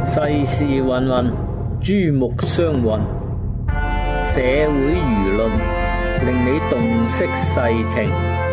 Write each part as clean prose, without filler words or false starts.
世事芸芸，珠目相混，社會輿論令你洞悉世情。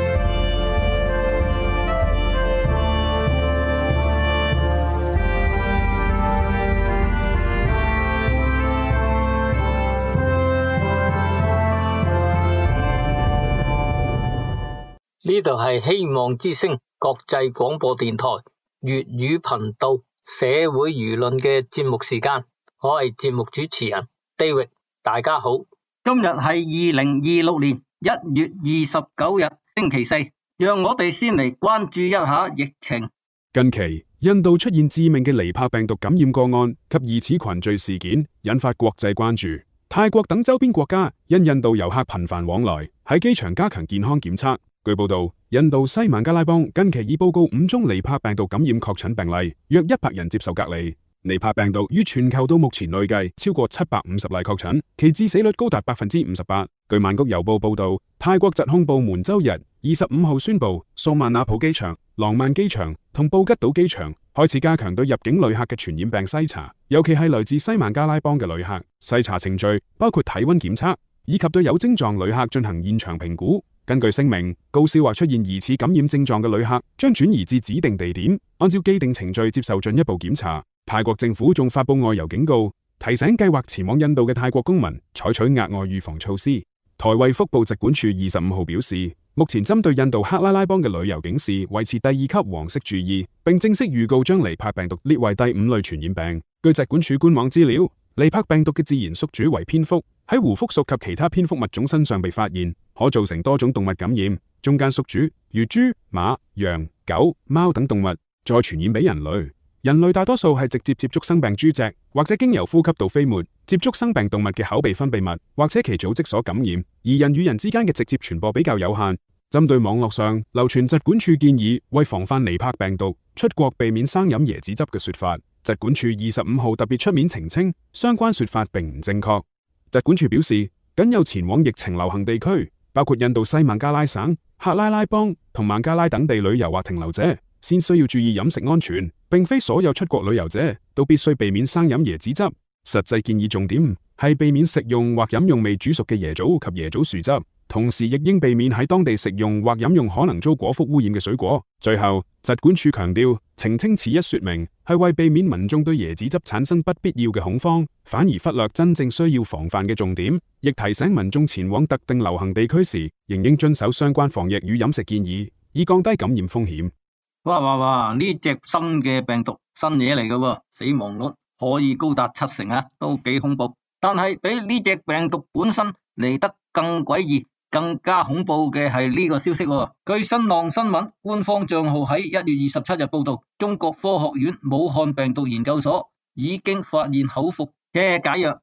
呢度係希望之聲國際廣播電台粵語頻道社會輿論嘅節目時間，我係節目主持人 David， 大家好。 今日係2026年1月29日星期四，讓我哋先嚟關注一下疫情。 近期印度出現致命嘅尼泊病毒感染個案及疑似群聚事件，引發國際關注。泰國等周邊國家因印度遊客頻繁往來，喺機場加強健康檢測。據報道，印度西孟加拉邦近期已報告5宗尼泊病毒感染確診病例，約100人接受隔離。尼泊病毒於全球到目前累計超過750例確診，其致死率高達58%。據曼谷郵報報道，泰國疾控部門周日25號宣布，素萬那普機場、廊曼機場同布吉島機場開始加強對入境旅客嘅傳染病篩查，尤其係來自西孟加拉邦嘅旅客。篩查程序包括體溫檢測，以及對有症狀旅客進行現場評估。根據聲明，告示話出現疑似感染症狀嘅旅客將轉移至指定地點，按照既定程序接受進一步檢查。泰國政府仲發布外遊警告，提醒計劃前往印度嘅泰國公民採取額外預防措施。台衛福部疾管署25號表示，目前針對印度克拉拉邦嘅旅遊警示維持第2級黃色注意，並正式預告將尼泊病毒列為第5類傳染病。據疾管署官網資料，尼泊病毒嘅自然宿主為蝙蝠，喺胡蝠屬及其他蝙蝠物種身上被發現，可造成多種動物感染。中間宿主如豬、馬、羊、狗、貓等動物，再傳染俾人類。人類大多數係直接接觸生病豬隻，或者經由呼吸道飛沫接觸生病動物嘅口鼻分泌物，或者其組織所感染。而人與人之間嘅直接傳播比較有限。針對網絡上流傳疾管署建議為防範尼泊病毒出國避免生飲椰子汁嘅說法，疾管署25號特別出面澄清，相關說法並唔正確。疾管署表示，僅有前往疫情流行地區，包括印度西孟加拉省、克拉拉邦同孟加拉等地旅遊或停留者，先需要注意飲食安全，並非所有出國旅遊者都必須避免生飲椰子汁。實際建議重點係避免食用或飲用未煮熟嘅椰棗及椰棗樹汁，同時亦應避免喺當地食用或飲用可能遭果腹污染嘅水果。最後，疾管署強調，澄清此一說明係為避免民眾對椰子汁產生不必要嘅恐慌，反而忽略真正需要防範嘅重點，亦提醒民眾前往特定流行地區時，仍應遵守相關防疫與飲食建議，以降低感染風險。 哇！呢隻新嘅病毒新嘢嚟嘅，死亡率可以高達70%啊，都幾恐怖。但係比呢隻病毒本身嚟得更詭異、更加恐怖嘅係呢個消息。據新浪新聞官方賬號喺1月27日報道，中國科學院武漢病毒研究所已經發現口服嘅解藥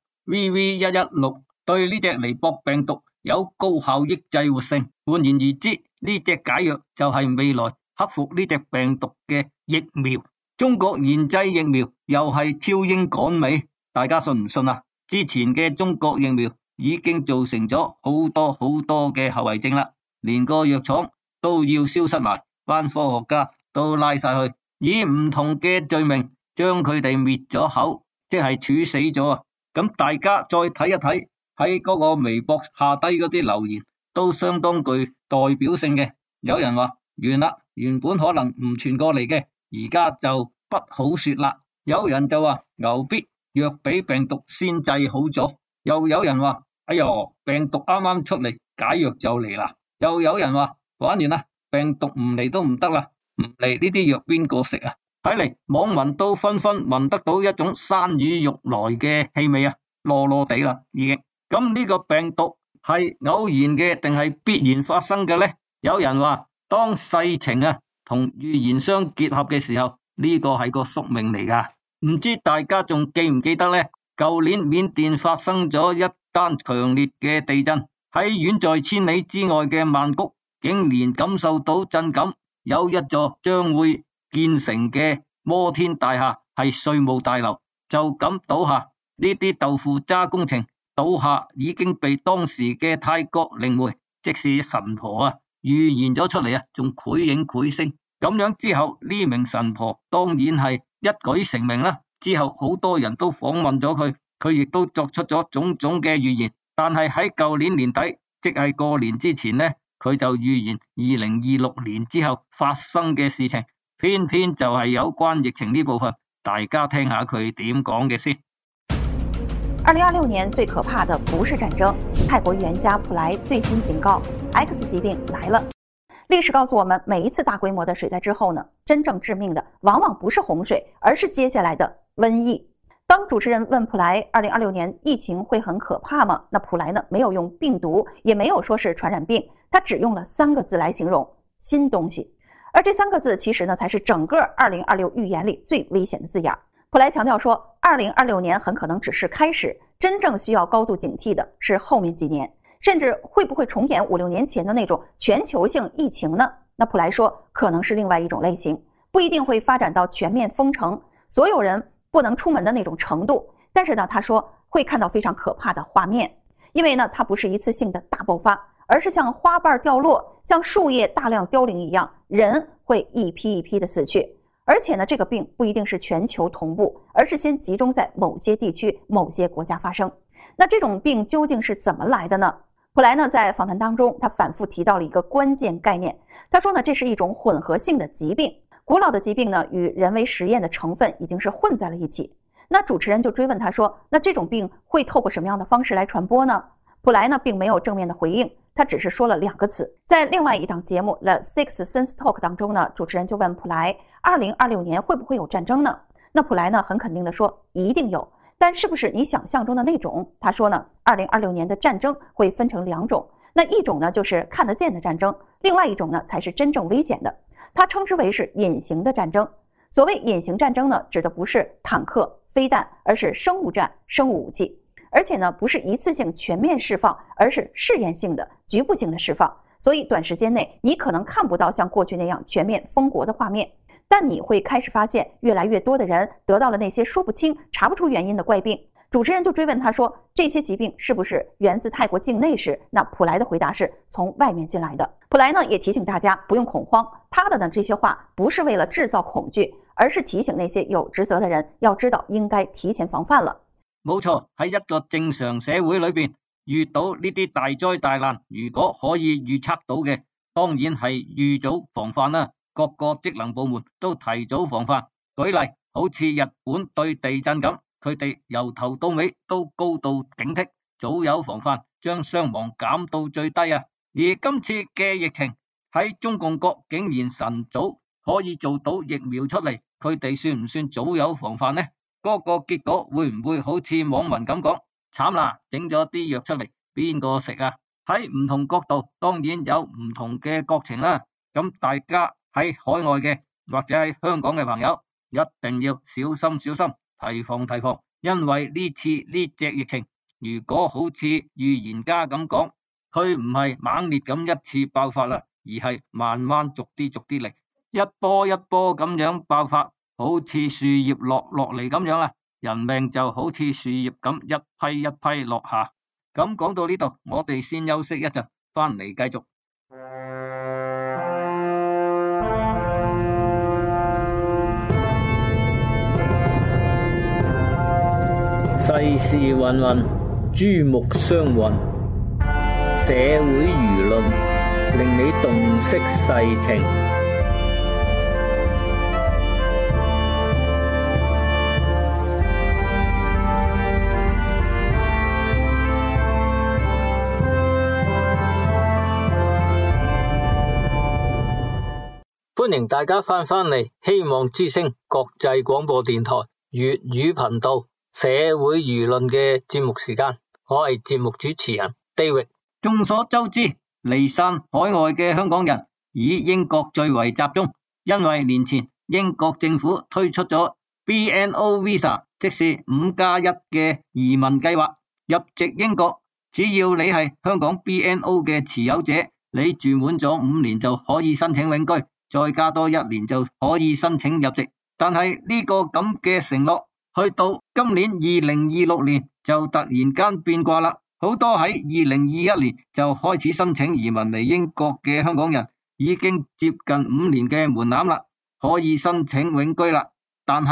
VV116 對呢隻尼泊病毒有高效抑制活性。換言而知，呢隻解藥就係未來克服呢隻病毒嘅疫苗。中國研製疫苗又係超英趕美，大家信唔信啊？之前嘅中國疫苗已經造成咗好多嘅後遺症啦，連個藥廠都要消失埋，班科學家都拉晒去，以唔同嘅罪名將佢哋滅咗口，即係處死咗啊！咁大家再睇一睇喺嗰個微博下低嗰啲留言，都相當具代表性嘅。有人話完啦，原本可能唔傳過嚟嘅，而家就不好說啦。有人就話牛逼，藥比病毒先製好咗。又有人話哎喲，病毒啱啱出嚟，解藥就嚟啦。又有人話玩完啦，病毒唔嚟都唔得啦，唔嚟呢啲藥邊個食啊？睇嚟網民都紛紛聞得到一種山雨欲來嘅氣味啊，囉地啦已經。咁呢個病毒係偶然嘅定係必然發生嘅呢？有人話當世情同預言相結合嘅時候，呢個係個宿命嚟噶。唔知大家仲記唔記得呢？舊年緬甸發生咗一單強烈嘅地震，喺遠在千里之外嘅曼谷，竟然感受到震感。有一座將會建成嘅摩天大廈係稅務大樓，就咁倒下。呢啲豆腐渣工程倒下已經被當時嘅泰國靈媒，即是神婆預言咗出嚟仲繪影繪聲。咁樣之後，呢名神婆當然係一舉成名啦， 之後好多人都訪問咗佢，佢亦都作出咗種種嘅預言。但係喺舊年年底，即係過年之前呢，佢就預言2026年之後發生嘅事情，偏偏就係有關疫情呢部分。大家聽下佢點講嘅先。 2026年最可怕的不是戰爭，泰國預言家普萊最新警告 X 疾病來了。歷史告訴我們，每一次大規模的水災之後呢，真正致命的往往不是洪水，而是接下來的瘟疫。當主持人問普萊2026年疫情會很可怕嗎？那普萊呢沒有用病毒，也沒有說是傳染病，他只用了3個字來形容：新東西。而這3個字其實呢才是整個2026預言裡最危險的字眼。普萊強調說，2026年很可能只是開始，真正需要高度警惕的是後面幾年。甚至會不會重演5、6年前的那種全球性疫情呢？那普萊說，可能是另外一種類型，不一定會發展到全面封城，所有人不能出門的那種程度。但是呢，他說會看到非常可怕的畫面，因為呢，它不是一次性的大爆發，而是像花瓣掉落、像樹葉大量凋零一樣，人會一批一批的死去。而且呢，這個病不一定是全球同步，而是先集中在某些地區、某些國家發生。那這種病究竟是怎麼來的呢？普萊呢在訪談當中，他反覆提到了一個關鍵概念。他說呢，這是一種混合性的疾病，古老的疾病呢與人為實驗的成分已經是混在了一起。那主持人就追問他說，那這種病會透過什麼樣的方式來傳播呢？普萊呢並沒有正面的回應，他只是說了2個詞。在另外一檔節目 The Sixth Sense Talk 當中呢，主持人就問普萊，2026年會不會有戰爭呢？那普萊呢很肯定的說，一定有。但是不是你想象中的那種？他說呢，2026年的戰爭會分成2種，那一種呢就是看得見的戰爭，另外一種呢才是真正危險的，他稱之為是隱形的戰爭。所謂隱形戰爭呢，指的不是坦克、飛彈，而是生物戰、生物武器，而且呢不是一次性全面釋放，而是試驗性的、局部性的釋放。所以短時間內你可能看不到像過去那樣全面封國的畫面。但你會開始發現越來越多的人得到了那些說不清、查不出原因的怪病。主持人就追問他說，這些疾病是不是源自泰國境內時，那普萊的回答是從外面進來的。普萊呢也提醒大家不用恐慌，他的呢這些話不是為了製造恐懼，而是提醒那些有職責的人要知道應該提前防範了。 冇錯，喺一個正常社會裏邊，遇到呢啲大災大難，如果可以預測到嘅，當然係預早防範啦。各個職能部門都提早防範。舉例，好似日本對地震咁，佢哋由頭到尾都高度警惕，早有防範，將傷亡減到最低啊。而今次嘅疫情喺中共國竟然晨早可以做到疫苗出嚟，佢哋算唔算早有防範呢？嗰個結果會唔會好似網民咁講，慘啦，整咗啲藥出嚟，邊個食啊？喺唔同角度，當然有唔同嘅國情啦。咁大家喺海外嘅或者喺香港嘅朋友一定要小心小心，提防提防，因為呢次呢隻疫情如果好似預言家咁講，佢唔係猛烈咁一次爆發啦，而係慢慢逐啲嚟，一波一波咁樣爆發，好似樹葉落嚟咁樣啊，人命就好似樹葉咁一批一批落下。咁講到呢度，我哋先休息一陣，翻嚟繼續。 世事芸芸，珠目相混，社會輿論令你洞悉世情。歡迎大家翻嚟希望之聲國際廣播電台粵語頻道社會輿論嘅節目時間，我係節目主持人 David。 眾所周知，離散海外嘅香港人以英國最為集中，因為年前英國政府推出咗 BNO Visa， 即是5+1嘅移民計劃。入籍英國，只要你係香港 BNO 嘅持有者，你住滿咗5年就可以申請永居，再加多1年就可以申請入籍。但係呢個咁嘅承諾，去到今年2026年就突然間變卦啦。好多喺2021年就開始申請移民嚟英國嘅香港人，已經接近5年嘅門檻啦，可以申請永居啦。但係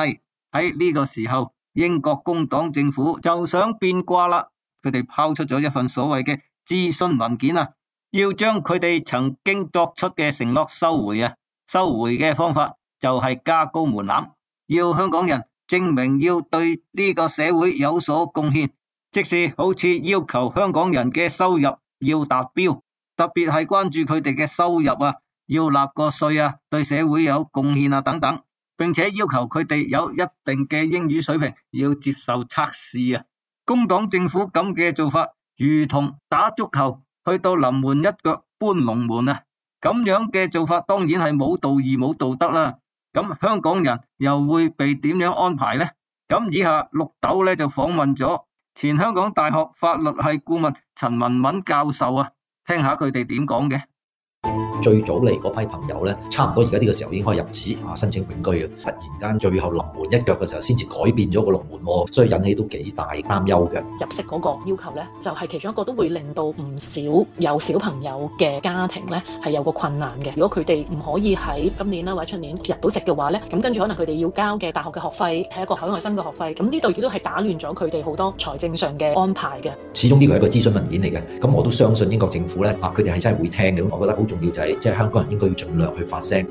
喺呢個時候，英國工黨政府就想變卦啦，佢哋拋出咗一份所謂嘅諮詢文件啊，要將佢哋曾經作出嘅承諾收回啊。收回嘅方法就係加高門檻，要香港人證明要對呢個社會有所貢獻，即是好似要求香港人嘅收入要達標，特別係關注佢哋嘅收入啊，要納個稅啊，對社會有貢獻啊等等，並且要求佢哋有一定嘅英語水平，要接受測試啊。工黨政府咁嘅做法，如同打足球去到臨門一腳搬龍門啊！咁樣嘅做法當然係冇道義冇道德啦。咁香港人又會被點樣安排呢？咁以下綠豆咧就訪問咗前香港大學法律系顧問陳文敏教授啊，聽下佢哋點講嘅。 最早嚟嗰批朋友咧，差唔多而家呢個時候已經可以入紙申請永居啊！突然間最後臨門一腳嘅時候，先至改變咗個龍門喎，所以引起都幾大擔憂嘅。 入息嗰個要求咧，就係其中一個都會令到唔少有小朋友嘅家庭咧係有個困難嘅。如果佢哋唔可以喺今年啦或者出年入到籍嘅話咧，咁跟住可能佢哋要交嘅大學嘅學費係一個海外生嘅學費，咁呢度亦都係打亂咗佢哋好多財政上嘅安排嘅。 始終呢個係一個諮詢文件嚟嘅，咁我都相信英國政府咧佢哋係真係會聽嘅。我覺得好重要就係即係香港人應該要盡量去發聲。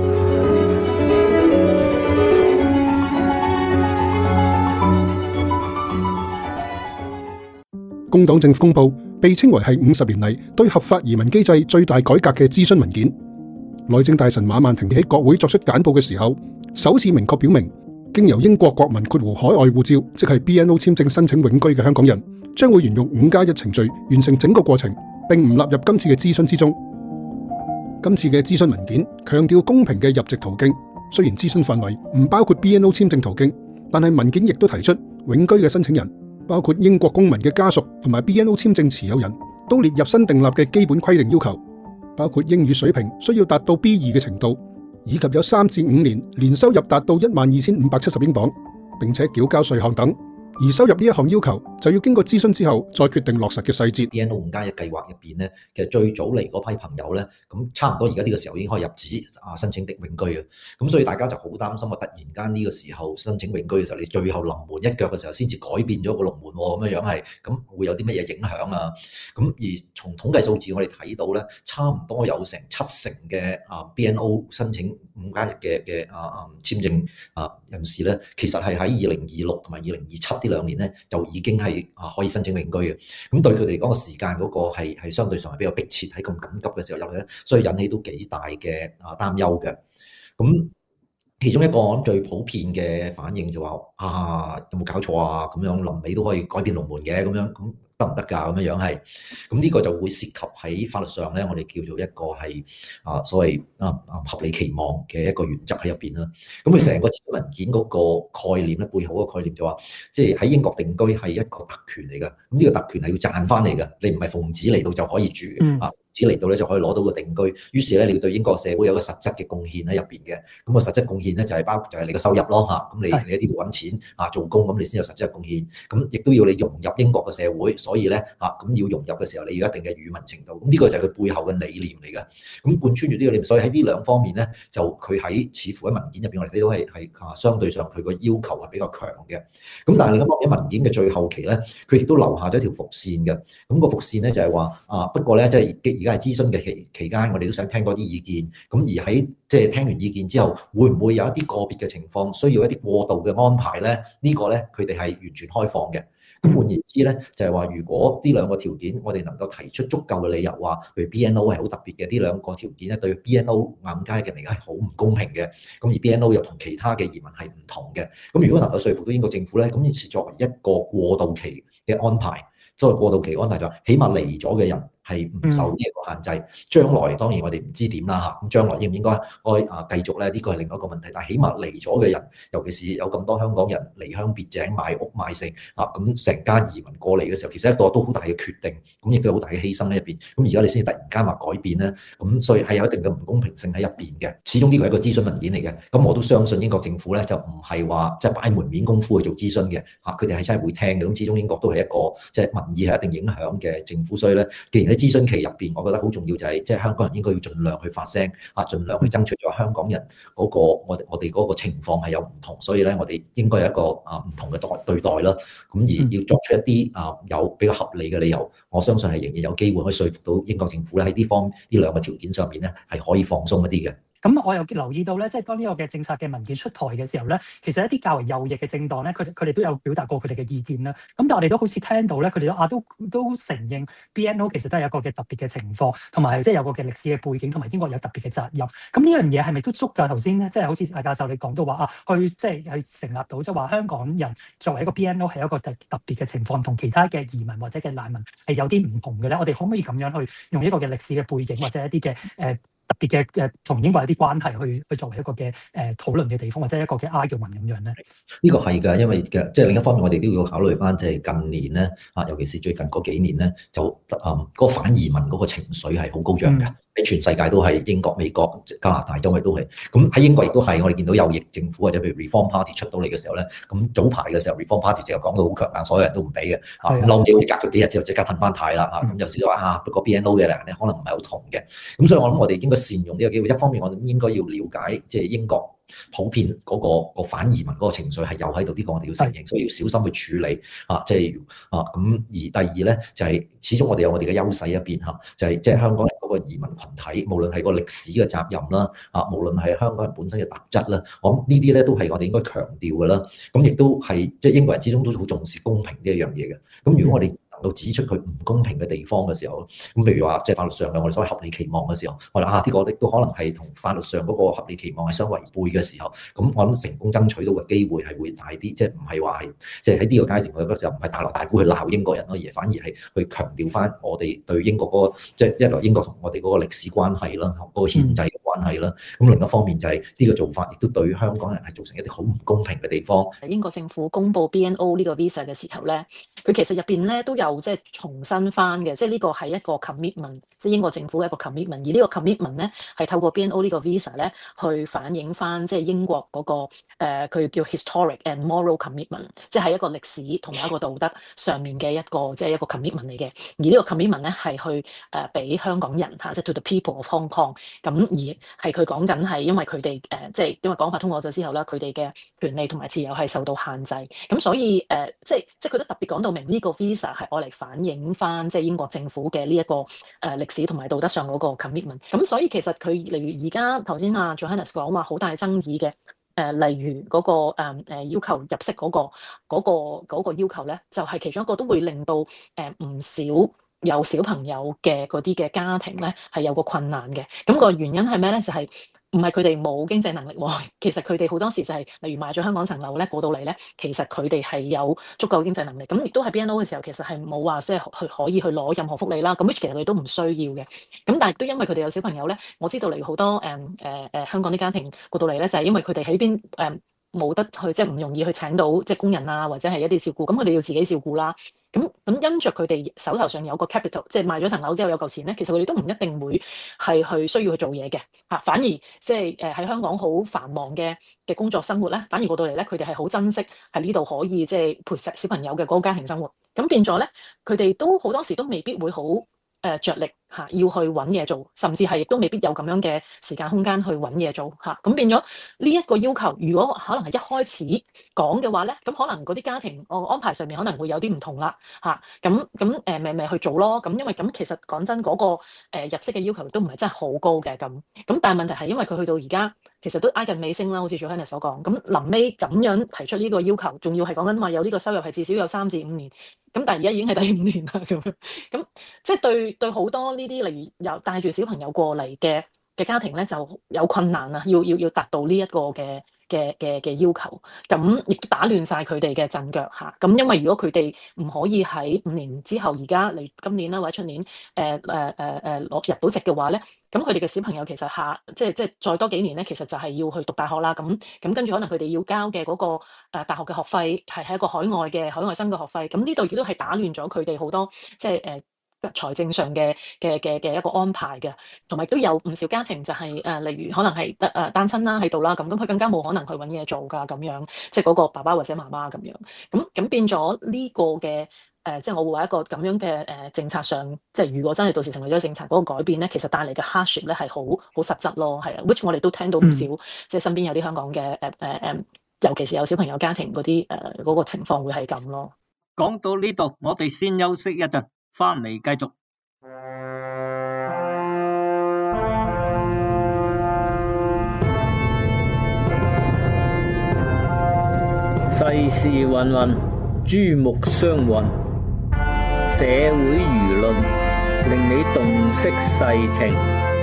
工黨政府公布被稱為係50年嚟對合法移民機制最大改革嘅諮詢文件。內政大臣馬曼婷喺國會作出簡報嘅時候，首次明確表明，經由英國國民括弧海外護照，即係 BNO 簽證申請永居嘅香港人，將會沿用5+1程序完成整個過程，並唔納入今次嘅諮詢之中。今次嘅諮詢文件強調公平嘅入籍途徑，雖然諮詢範圍唔包括 BNO 簽證途徑，但係文件亦都提出永居嘅申請人，包括英國公民嘅家屬同埋 BNO 簽證持有人，都列入新訂立嘅基本規定要求，包括英語水平需要達到 B2 嘅程度，以及有3至5年年收入達到12,570英鎊，並且繳交稅項等。而收入呢一項要求就要經過諮詢之後再決定落實嘅細節。 BNO 5+1計劃入邊咧，其實最早嚟嗰批朋友咧，咁差唔多而家呢個時候已經可以入紙申請的永居啊。咁所以大家就好擔心啊！突然間呢個時候申請永居嘅時候，你最後臨門一腳嘅時候先至改變咗個龍門喎，咁樣係咁會有啲乜嘢影響啊？咁而從統計數字我哋睇到咧，差唔多有成70%嘅BNO 申請5+1嘅簽證人士咧，其實係喺2026同埋2027呢2年咧就已經係可以申請永居嘅。咁對佢哋嚟講個時間嗰個係相對上係比較迫切，喺咁緊急嘅時候入去咧，所以引起都幾大嘅擔憂嘅。咁其中一個我諗最普遍嘅反應就話有冇搞錯啊？咁樣臨尾都可以改變龍門嘅，咁樣咁得唔得㗎？咁樣係，咁呢個就會涉及喺法律上咧，我哋叫做一個係所謂合理期望嘅一個原則喺入邊啦。咁佢成個文件嗰個概念咧，背後嗰個概念就話，即係喺英國定居係一個特權嚟㗎。咁呢個特權係要賺翻嚟㗎，你唔係奉旨嚟到就可以住只嚟到咧就可以攞到個定居，於是咧你要對英國社會有個實質嘅貢獻喺入邊嘅。咁個實質貢獻咧就係包括就係你個收入咯嚇。咁你喺呢度揾錢做工，咁你先有實質嘅貢獻。咁亦都要你融入英國嘅社會，所以咧咁要融入嘅時候，你要一定嘅語文程度。咁呢個就係佢背後嘅理念嚟嘅。咁貫穿住呢個理念，所以喺呢兩方面咧，就佢喺似乎喺文件入邊，我哋睇到係相對上佢個要求係比較強嘅。咁但係另一方面，文件嘅最後期咧，佢亦都留下咗一條伏線嘅。咁個伏線咧就係話不過咧即係而家係諮詢嘅期間，我哋都想聽多啲意見。咁而喺即係聽完意見之後，會唔會有一啲個別嘅情況需要一啲過渡嘅安排咧？呢個咧佢哋係完全開放嘅。咁換言之咧，就係話如果呢兩個條件我哋能夠提出足夠嘅理由，話譬如 BNO 係好特別嘅，呢兩個條件咧對 BNO 5+1嘅人嚟講係好唔公平嘅。咁而 BNO 又同其他嘅移民係唔同嘅。咁如果能夠說服到英國政府咧，咁於是作為一個過渡期嘅安排，作為過渡期安排就話，起碼嚟咗嘅人係唔受呢一個限制。將來當然我哋唔知點啦嚇，咁將來應唔應該繼續咧？呢個係另外一個問題。但係起碼嚟咗嘅人，尤其是有咁多香港人離鄉別井買屋買城咁成家移民過嚟嘅時候，其實一個都好大嘅決定，咁亦都有好大嘅犧牲喺入邊。咁而家你先突然間話改變咧，咁所以係有一定嘅唔公平性喺入邊嘅。始終呢個係一個諮詢文件嚟嘅，咁我都相信英國政府咧就唔係話即係擺門面功夫去做諮詢嘅佢哋係真係會聽嘅。咁始終英國都係一個即係民意係一定影響嘅政府，所以咧，既然喺諮詢期入邊，我覺得好重要就係即係香港人應該要盡量去發聲盡量去爭取咗香港人嗰個我哋嗰個情況係有唔同，所以咧我哋應該有一個唔同嘅對待啦。咁而要作出一啲有比較合理嘅理由，我相信係仍然有機會可以說服到英國政府咧喺呢兩個條件上面咧係可以放鬆一啲嘅。 咁我又留意到咧，即係當呢個嘅政策嘅文件出台嘅時候咧，其實一啲較為右翼嘅政黨咧，佢哋都有表達過佢哋嘅意見啦。咁但係我哋都好似聽到咧，佢哋都承認 BNO 其實都係有一個嘅特別嘅情況，同埋即係有個嘅歷史嘅背景，同埋英國有特別嘅責任。咁呢樣嘢係咪都足夠？頭先咧，即係好似阿教授你講到話去即係去成立到即係話香港人作為一個 BNO 係一個特別嘅情況，同其他嘅移民或者嘅難民係有啲唔同嘅咧。我哋可唔可以咁樣去用一個嘅歷史嘅背景或者一啲嘅特別嘅同英國有啲關係去作為一個嘅討論嘅地方，或者一個嘅 argument 咁樣咧？ 呢個係㗎，因為即係另一方面，我哋都要考慮翻，即係近年咧尤其是最近嗰幾年咧，就嗰個反移民嗰個情緒係好高漲嘅。喺全世界都係，英國、美國、加拿大，因為都係咁喺英國亦都係。我哋見到右翼政府或者譬如 Reform Party 出到嚟嘅時候咧，咁早排嘅時候 Reform Party 就講到好強硬，所有人都唔俾嘅。咁後尾好似隔咗幾日之後即刻褪翻軚啦咁有時就話不過 BNO 嘅人咧可能唔係好同嘅。咁所以我諗我哋應該善用呢個機會，一方面我哋應該要了解即係英國普遍嗰個反移民嗰個情緒係有喺度，呢個我哋要承認，所以要小心去處理即係咁。而第二咧就係始終我哋有我哋嘅優勢一邊就係即係香港人嗰個移民群體，無論係個歷史嘅責任啦無論係香港人本身嘅特質啦，我諗呢啲咧都係我哋應該強調嘅啦。咁亦都係即係英國人始終都好重視公平呢一樣嘢嘅。咁如果我哋能夠指出佢唔公平嘅地方嘅時候，咁譬如話即係法律上嘅我哋所謂合理期望嘅時候，我哋呢個都可能係同法律上嗰個合理期望係相違背嘅時候，咁我諗成功爭取到嘅機會係會大啲，即係唔係話係即係喺呢個階段我覺得就唔係大鑼大鼓去鬧英國人咯，而反而係去強調翻我哋對英國嗰個即係一來英國同我哋嗰個歷史關係啦，嗰個憲制嘅關係啦。咁另一方面就係呢個做法亦都對香港人係造成一啲好唔公平嘅地方。 英國政府公布 BNO 呢個 visa 嘅時候咧，佢其實入邊咧都有即係重申翻嘅，即係呢個係一個 commitment， 即係英國政府嘅一個 commitment。而呢個 commitment 咧係透過 BNO 呢個 visa 咧去反映翻即係英國嗰個佢叫 historic and moral commitment， 即係一個歷史同埋一個道德上面嘅一個即係一個 commitment 嚟嘅。而呢個 commitment 咧係去俾香港人即係 to the people of Hong Kong。咁而係佢講緊係因為佢哋即係因為港法通過咗之後啦，佢哋嘅權利同埋自由係受到限制。咁所以即係佢都特別講到明呢個 visa 係愛嚟反映翻即係英國政府嘅呢一個歷史同埋道德上嗰個 commitment。咁所以其實佢例如而家頭先阿 Johannes 講話好大爭議嘅例如嗰個要求入息嗰個要求咧，就係其中一個都會令到唔少有小朋友嘅嗰啲嘅家庭咧係有個困難嘅。咁個原因係咩咧？就係唔係佢哋冇經濟能力喎，其實佢哋好多時就係例如買咗香港層樓咧過到嚟咧，其實佢哋係有足夠經濟能力。咁亦都係 BNO 嘅時候，其實係冇話即係可以去攞任何福利啦。咁其實佢哋都唔需要嘅。咁但係都因為佢哋有小朋友咧，我知道例如好多香港啲家庭過到嚟咧，就係因為佢哋喺邊冇得去，即係唔容易去請到即係工人啊，或者係一啲照顧，咁佢哋要自己照顧啦。咁因着佢哋手頭上有個 capital， 即係賣咗層樓之後有嚿錢咧，其實佢哋都唔一定會係去需要去做嘢嘅嚇，反而即係喺香港好繁忙嘅工作生活咧，反而過到嚟咧，佢哋係好珍惜喺呢度可以即係陪小朋友嘅嗰個家庭生活。咁變咗咧，佢哋都好多時都未必會好着力要去揾嘢做，甚至係亦都未必有咁樣嘅時間空間去揾嘢做咁變咗呢一個要求，如果可能係一開始講嘅話咧，咁可能嗰啲家庭安排上面可能會有啲唔同啦咁咪去做咯。咁因為咁其實講真嗰個入息嘅要求都唔係真係好高嘅咁但係問題係因為佢去到而家其實都挨近尾聲啦，好似 Johannes 所講，咁臨尾咁樣提出呢個要求，仲要係講緊話有呢個收入係至少有3至5年，咁但係而家已經係第5年啦咁即係對好多呢啲例如有帶住小朋友過嚟嘅家庭咧，就有困難啊，要達到呢一個嘅要求，咁亦都打亂晒佢哋嘅陣腳咁因為如果佢哋唔可以喺5年之後而家嚟今年啦或者出年入到籍嘅話咧，咁佢哋嘅小朋友其實即係再多幾年咧，其實就係要去讀大學啦。咁跟住可能佢哋要交嘅嗰個大學嘅學費係一個海外生嘅學費。咁呢度亦都係打亂咗佢哋好多即係財政上嘅一個安排嘅，同埋都有唔少家庭就係例如可能係單親啦喺度啦，咁佢更加冇可能去揾嘢做㗎咁樣，即係嗰個爸爸或者媽媽咁樣，咁變咗呢個嘅即係我會話一個咁樣嘅政策上，即係如果真係到時成為咗政策嗰個改變咧，其實帶嚟嘅 hardship 咧係好實質咯，係啊，which 我哋都聽到唔少，即係身邊有啲香港嘅尤其是有小朋友家庭嗰啲嗰個情況會係咁咯。 講到呢度，我哋先休息一陣，翻嚟繼續。 世事芸芸，珠目相混，社會輿論令你洞悉世情。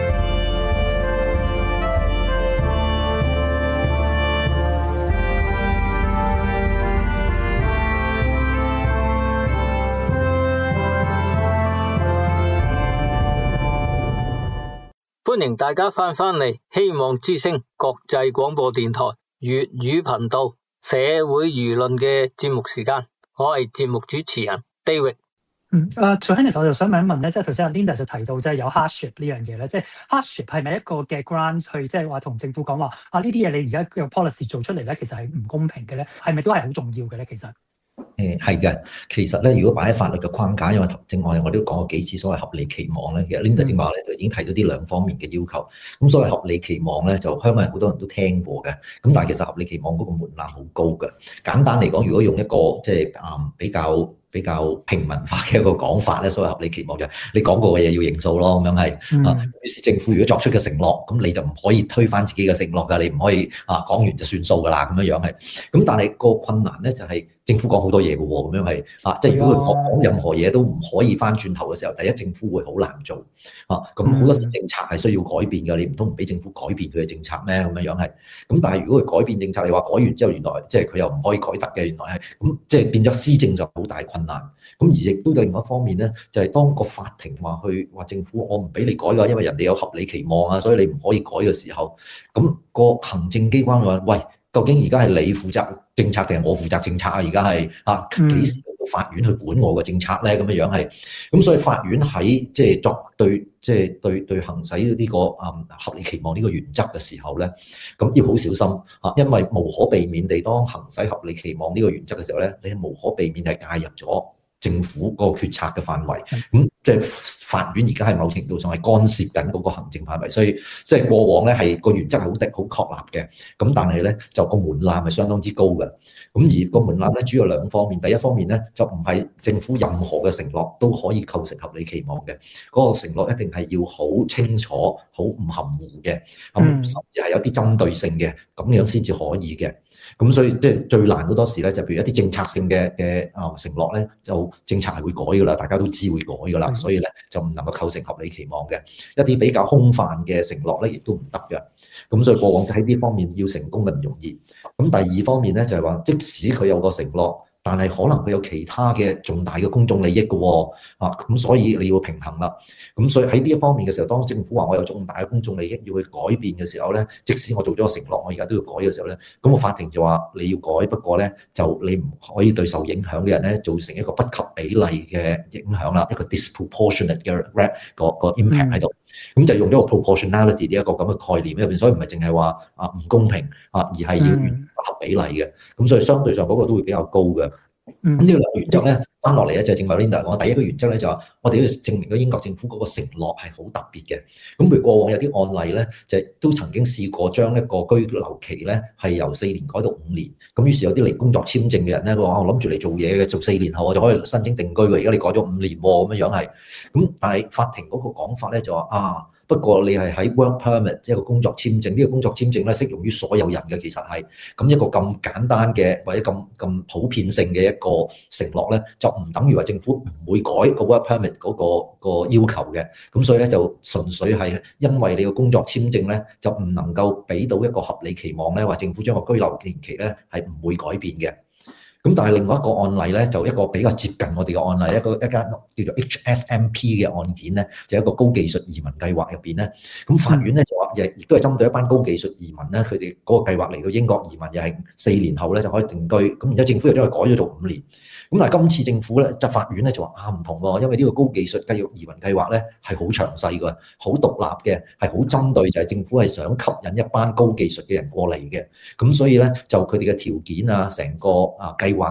歡迎大家翻嚟，希望之聲國際廣播電台粵語頻道社會輿論嘅節目時間，我係節目主持人 David。 徐兄，其實我就想問一問咧，即係頭先阿 Linda 就提到即係有 hardship 呢樣嘢咧，即係 hardship 係咪一個嘅 grant 去即係話同政府講話啊？呢啲嘢你而家嘅 policy 做出嚟咧，其實係唔公平嘅咧，係咪都係好重要嘅咧？其實係嘅，其實咧，如果擺喺法律嘅框架，因為正我都講過幾次所謂合理期望咧，其實 Linda 正話咧就已經提到啲兩方面嘅要求。咁所謂合理期望咧，就香港人好多人都聽過嘅。咁但係其實合理期望嗰個門檻好高嘅。簡單嚟講，如果用一個即係比較平民化嘅一個講法咧，所謂合理期望就係你講過嘅嘢要認數咯，咁樣係。於是政府如果作出嘅承諾，咁你就唔可以推翻自己嘅承諾㗎，你唔可以講完就算數㗎啦，咁樣係。咁但係個困難咧就係政府講好多嘢嘅喎，咁樣係即係如果佢講任何嘢都唔可以翻轉頭嘅時候，第一政府會好難做咁好多時政策係需要改變嘅，你唔通唔俾政府改變佢嘅政策咩？咁樣係。咁但係如果佢改變政策，你話改完之後原來即係佢又唔可以改得嘅，原來係咁即係變咗施政就好大困難。咁而亦都另外一方面咧，就係當個法庭話政府我唔俾你改㗎，因為人哋有合理期望啊，所以你唔可以改嘅時候，咁個行政機關話喂，究竟而家係你負責政策定係我負責政策啊？而家係幾時到法院去管我嘅政策咧？咁樣係，咁所以法院喺即係作對行使呢個合理期望呢個原則嘅時候咧，咁要好小心因為無可避免地當行使合理期望呢個原則嘅時候咧，你係無可避免係介入咗政府嗰個決策嘅範圍，咁即係法院而家係某程度上係干涉緊嗰個行政範圍，所以即係過往咧係個原則係好確立嘅，咁但係咧就個門檻係相當之高嘅，咁而個門檻咧主要兩方面，第一方面咧就唔係政府任何嘅承諾都可以構成合理期望嘅，嗰個承諾一定係要好清楚、好唔含糊嘅，甚至係有啲針對性嘅，咁樣先至可以嘅。咁所以即係最難好多時咧，就譬如一啲政策性嘅承諾咧，就政策係會改噶啦，大家都知會改噶啦，所以咧就唔能夠構成合理期望嘅。一啲比較空泛嘅承諾咧，亦都唔得嘅。咁所以過往喺呢方面要成功嘅唔容易。咁第二方面咧就係話，即使佢有個承諾，但係可能佢有其他嘅重大嘅公眾利益嘅喎，咁所以你要平衡啦。咁所以喺呢一方面嘅時候，當政府話我有重大嘅公眾利益要去改變嘅時候咧，即使我做咗個承諾，我而家都要改嘅時候咧，咁個法庭就話你要改，不過咧就你唔可以對受影響嘅人咧造成一個不及比例嘅影響啦，一個 disproportionate 嘅個 impact 喺度。咁就用咗個 proportionality 呢一個咁嘅概念入邊，所以唔係淨係話唔公平而係要不合比例嘅。咁所以相對上嗰個都會比較高嘅。咁呢兩個原則咧，翻落嚟咧就正話 Linda 講，第一個原則咧就話我哋要證明咗英國政府嗰個承諾係好特別嘅。咁譬如過往有啲案例咧，就都曾經試過將一個居留期咧係由4年改到5年。咁於是有啲嚟工作簽證嘅人咧，佢話我諗住嚟做嘢嘅，做4年後我就可以申請定居喎。而家你改咗5年喎，咁樣係。咁但係法庭嗰個講法咧就話不過你係喺 work permit 即係個工作簽證，呢個工作簽證咧適用於所有人嘅，其實係咁一個咁簡單嘅或者咁普遍性嘅一個承諾咧，就唔等於話政府唔會改個 work permit 嗰個要求嘅。咁所以咧就純粹係因為你個工作簽證咧就唔能夠俾到一個合理期望咧，話政府將個居留年期咧係唔會改變嘅。咁但係另外一個案例咧，就一個比較接近我哋嘅案例，一間叫做 HSMP 嘅案件咧，就一個高技術移民計劃入邊咧，咁法院咧就話亦都係針對一班高技術移民咧，佢哋嗰個計劃嚟到英國移民又係4年後咧就可以定居，咁然之後政府又將佢改咗做5年。咁但係今次政府咧，就法院咧就話唔同喎，因為呢個高技術移民計劃咧係好詳細嘅，好獨立嘅，係好針對就係政府係想吸引一班高技術嘅人過嚟嘅，咁所以咧就佢哋嘅條件啊，成個計劃嘅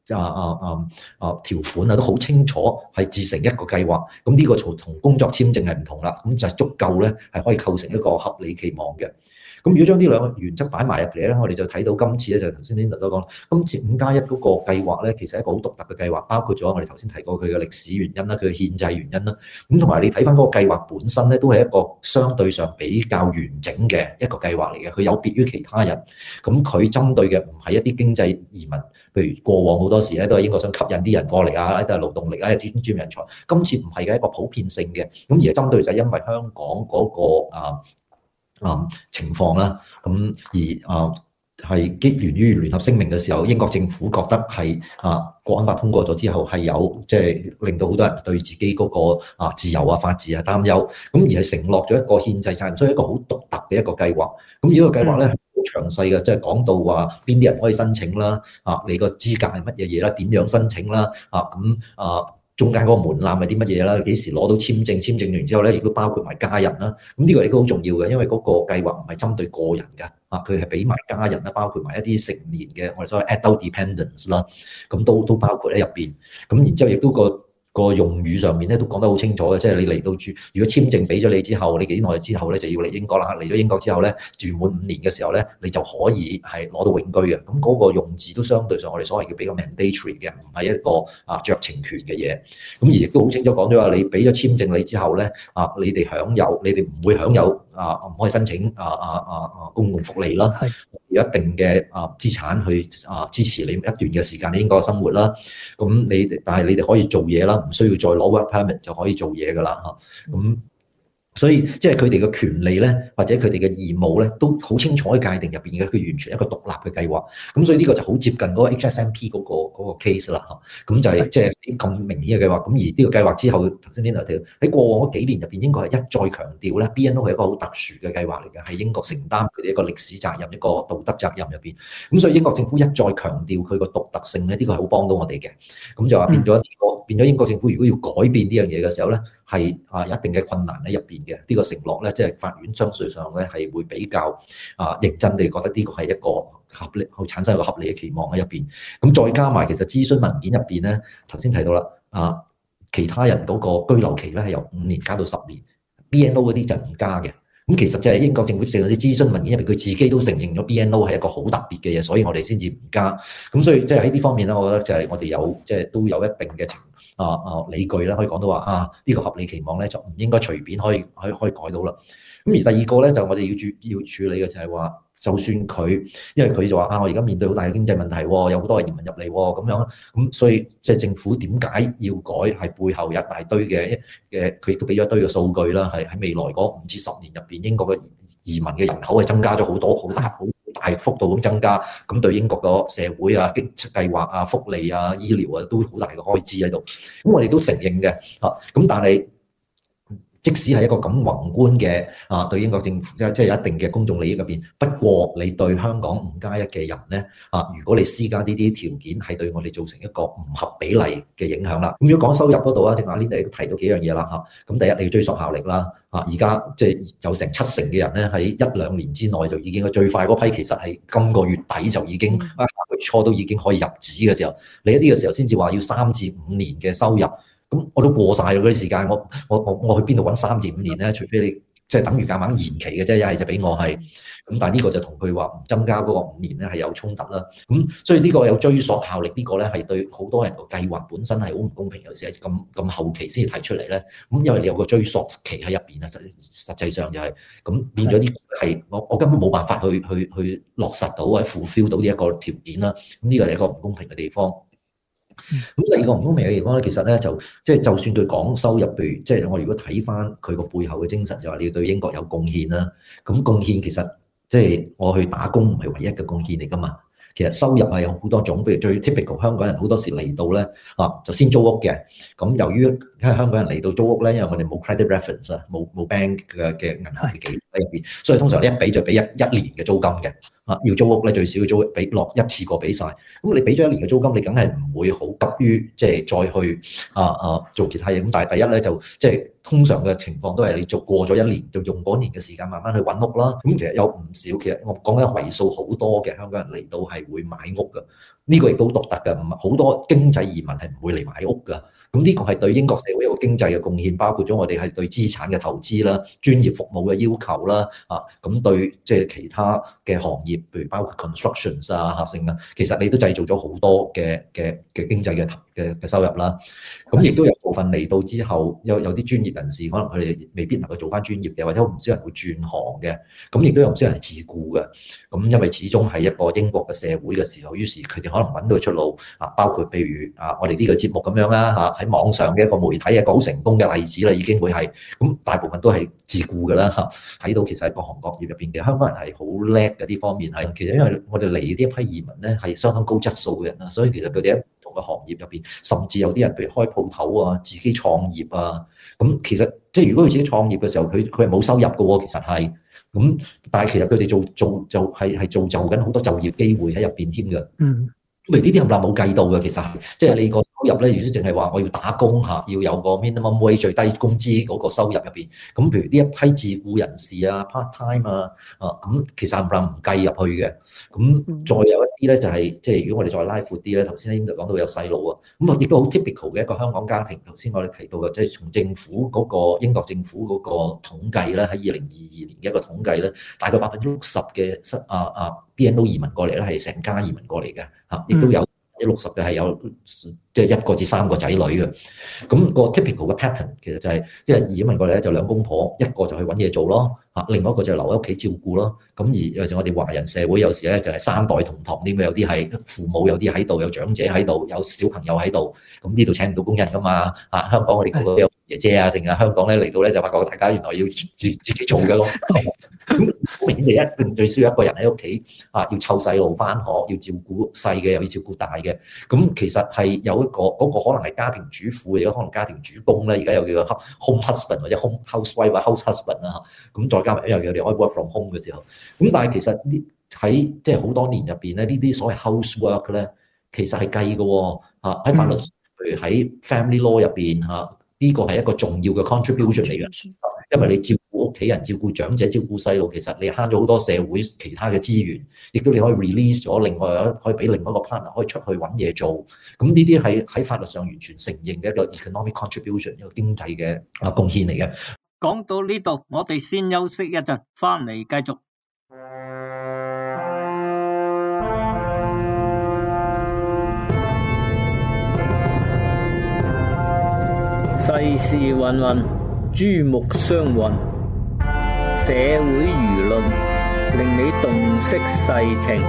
條款啊都好清楚，係自成一個計劃。咁呢個同工作簽證係唔同啦，咁就係足夠咧，係可以構成一個合理期望嘅。咁如果將呢兩個原則擺埋入嚟咧，我哋就睇到今次咧就頭先 Linda 都講，今次5+1嗰個計劃咧，其實係一個好獨特嘅計劃，包括咗我哋頭先提過佢嘅歷史原因啦，佢嘅憲制原因啦。咁同埋你睇翻嗰個計劃本身咧，都係一個相對上比較完整嘅一個計劃嚟嘅。佢有別於其他人，咁佢針對嘅唔係一啲經濟移民，譬如過往好多時咧都係英國想吸引啲人過嚟啊，都係勞動力啊，專業人才。今次唔係嘅一個普遍性嘅，咁而係針對就係因為香港嗰個情況啦，咁而係基源於聯合聲明嘅時候，英國政府覺得係國安法通過咗之後係有即係令到好多人對自己嗰個自由啊法治啊擔憂，咁而係承諾咗一個憲制責任，所以一個好獨特嘅一個計劃。咁呢個計劃咧好詳細嘅，即係講到話邊啲人可以申請啦，你個資格係乜嘢嘢啦，點樣申請啦，中間嗰個門檻係啲乜嘢啦？幾時攞到簽證？簽證完之後咧，亦都包括埋家人啦。咁呢個亦都好重要嘅，因為嗰個計劃唔係針對個人嘅，佢係俾埋家人啦，包括埋一啲成年嘅我哋所謂 adult dependents 啦，咁都包括喺入邊。咁然之後亦都個用語上面咧都講得好清楚嘅，即係你嚟到住，如果簽證俾咗你之後，你幾耐之後咧就要嚟英國啦。嚟咗英國之後咧，住滿5年嘅時候咧，你就可以係攞到永居嘅。咁嗰個用字都相對上我哋所謂嘅比較 mandatory 嘅，唔係一個酌情權嘅嘢。咁而亦都好清楚講咗話，你俾咗簽證你之後咧，你哋唔會享有唔可以申請公共福利啦，有一定嘅資產去支持你一段嘅時間你英國嘅生活啦。咁但係你哋可以做嘢啦，唔需要再攞 work permit 就可以做嘢㗎啦嚇。咁所以即係佢哋嘅權利咧，或者佢哋嘅義務咧，都好清楚喺界定入邊嘅。佢完全一個獨立嘅計劃。咁所以呢個就好接近嗰個 HSMP 嗰個 case 啦嚇。咁就係即係咁明顯嘅計劃。咁而呢個計劃之後，頭先 Linda 提到喺過往嗰幾年入邊，英國係一再強調咧 BNO 係一個好特殊嘅計劃嚟嘅，係英國承擔佢哋一個歷史責任、一個道德責任入邊。咁所以英國政府一再強調佢個獨特性咧，呢個係好幫到我哋嘅。咁就話變咗英國政府如果要改變呢樣嘢嘅時候咧，係有一定嘅困難喺入邊嘅。呢個承諾咧，即係法院相對上咧係會比較認真地覺得呢個係一個合理，會產生一個合理嘅期望喺入邊。咁再加埋其實諮詢文件入邊咧，頭先提到啦，其他人嗰個居留期咧係由5年加到10年 ，BNO 嗰啲就唔加嘅。咁其實就係英國政府成個啲諮詢文件入邊，佢自己都承認咗 BNO 係一個好特別嘅嘢，所以我哋先至唔加。咁所以即係喺呢方面咧，我覺得就係我哋有即係都有一定嘅理據啦，可以講到話呢個合理期望咧就唔應該隨便可以改到啦。咁而第二個咧就我哋要處理嘅就係話，就算佢因為佢就話我而家面對好大嘅經濟問題，有好多移民入嚟咁樣，咁所以即係政府點解要改？係背後有一大堆嘅佢亦都俾咗一堆嘅數據啦，係喺未來嗰5至10年入邊，英國嘅移民嘅人口係增加咗好多，好大幅度咁增加，咁對英國個社會經濟計劃福利醫療都好大嘅開支喺度。咁我哋都承認嘅咁但係即使係一個咁宏觀嘅對英國政府即係有一定嘅公眾利益入邊，不過你對香港5+1嘅人咧如果你施加呢啲條件，係對我哋造成一個唔合比例嘅影響啦。咁如果講收入嗰度正話 Linda 都提到幾樣嘢啦咁第一你要追溯效力啦而家即係有成70%嘅人咧喺1-2年之內就已經最快嗰批，其實係今個月底就已經月初都已經可以入紙嘅時候，你喺呢個時候先至話要3至5年嘅收入。咁我都過晒嗰啲時間，我去邊度揾3至5年咧？除非你即係等於夾硬延期嘅啫，一係就俾我係咁，但係呢個就同佢話唔增加嗰個5年咧係有衝突啦。咁所以呢個有追溯效力呢個咧係對好多人個計劃本身係好唔公平，尤其是咁後期先至提出嚟咧。咁因為你有個追溯期喺入邊啊，實際上就係咁變咗呢個係我根本冇辦法去落實到或者 fulfill 到呢一個條件啦。咁呢個係一個唔公平嘅地方。咁第二個唔公平嘅地方咧，其實咧就算佢講收入，譬如即係我如果睇翻佢個背後嘅精神，就話你要對英國有貢獻啦。咁貢獻其實即係我去打工唔係唯一嘅貢獻嚟噶嘛。其實收入係有好多種，譬如最 typical 香港人好多時嚟到咧就先租屋嘅。咁由於因為香港人嚟到租屋咧，因為我哋冇 credit reference 啊，冇 bank 嘅銀行嘅記錄喺入邊，所以通常你一俾就俾一年嘅租金嘅。要租屋咧最少要租俾落一次過俾晒。咁你俾咗1年嘅租金，你梗係唔會好急於即係再去做其他嘢。咁但係第一咧就即係通常嘅情況都係你做過咗1年，就用嗰年嘅時間慢慢去揾屋啦。咁其實有唔少，其實我講緊為數好多嘅香港人嚟到係會買屋㗎。呢個亦都獨特嘅，唔係好多經濟移民係唔會嚟買屋㗎。咁呢個係對英國社會一個經濟嘅貢獻，包括咗我哋係對資產嘅投資啦、專業服務嘅要求啦，咁對即係其他嘅行業，譬如包括 constructions 性啊，其實你都製造咗好多嘅經濟嘅收入啦。咁亦都有部分嚟到之後，有啲專業人士可能佢哋未必能夠做翻專業嘅，或者唔少人會轉行嘅。咁亦都有唔少人係自僱嘅。咁因為始終係一個英國嘅社會嘅時候，於是佢哋可能揾到出路包括譬如我哋呢個節目咁樣啦喺網上嘅一個媒體一個好成功嘅例子啦，已經會係咁大部分都係自僱㗎啦。睇到其實喺各行各業入邊嘅香港人係好叻嘅，呢方面係其實因為我哋嚟呢一批移民咧係相當高質素嘅人啦，所以其實佢哋喺唔同嘅行業入邊，甚至有啲人譬如開鋪頭啊、自己創業啊，咁其實即係如果佢自己創業嘅時候，佢係冇收入嘅喎，其實係咁，但係其實佢哋做係造就緊好多就業機會喺入邊添嘅。咁呢啲冚唪唥冇計到嘅，其實係即係你個收入咧，如果淨係話我要打工要有個 minimum wage 最低工資嗰個收入入邊，咁譬如呢一批自僱人士啊、part time 咁其實冚唪唥唔計入去嘅。咁再有一啲咧就係即係如果我哋再拉闊啲咧，頭先咧講到有細路啊，咁亦都好 typical 嘅一個香港家庭。頭先我哋提到嘅即係從政府嗰個英國政府嗰個統計咧，喺2022年嘅一個統計咧，大概60%嘅BNO 移民過嚟咧係成家移民過嚟嘅亦都有60%嘅係有即係1個至3個仔女嘅。咁個 typical 嘅 pattern 其實就係即係移民過嚟咧就兩公婆，一個就去揾嘢做咯，另外一個就留喺屋企照顧咯。咁而有時我哋華人社會有時咧就係3代同堂啲，有啲係父母有啲喺度，有長者喺度，有小朋友喺度。咁呢度請唔到工人噶嘛？香港我哋個個有姐姐啊，成日香港咧嚟到咧就發覺大家原來要自己做嘅咯。咁明顯你一定最少一個人喺屋企要湊細路返學，要照顧細嘅又要照顧大嘅。咁其實係有一個嗰個可能係家庭主婦，而家可能家庭主公咧，而家又叫做 home husband 或者 home housewife 或者 house husband 啦。咁再加埋又有你可以 work from home 嘅時候，咁但係其實呢喺即係好多年入邊咧，呢啲所謂 housework 咧，其實係計嘅喎。喺法律，譬如喺 family law 入邊呢個係一個重要嘅 contribution 嚟嘅，因為你照顧屋企人、照顧長者、照顧細路，其實你慳咗好多社會其他嘅資源，亦都你可以 release 咗，另外可以俾另外一個 partner 可以出去揾嘢做。咁呢啲係喺法律上完全承認嘅一個 economic contribution， 一個經濟嘅貢獻嚟嘅。 講到呢度，我哋先休息一陣，翻嚟繼續。 世事芸芸，珠目相混，社會輿論令你洞悉世情。